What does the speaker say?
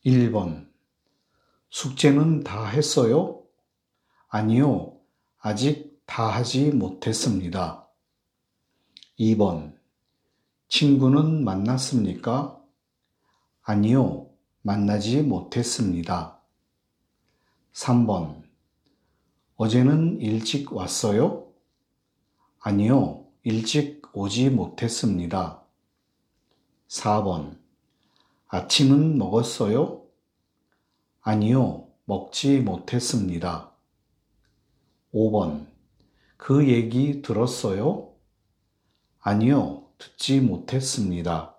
1번. 숙제는 다 했어요? 아니요, 아직 다 하지 못했습니다. 2번. 친구는 만났습니까? 아니요, 만나지 못했습니다. 3번. 어제는 일찍 왔어요? 아니요, 일찍 오지 못했습니다. 4번. 아침은 먹었어요? 아니요, 먹지 못했습니다. 5번. 그 얘기 들었어요? 아니요, 듣지 못했습니다.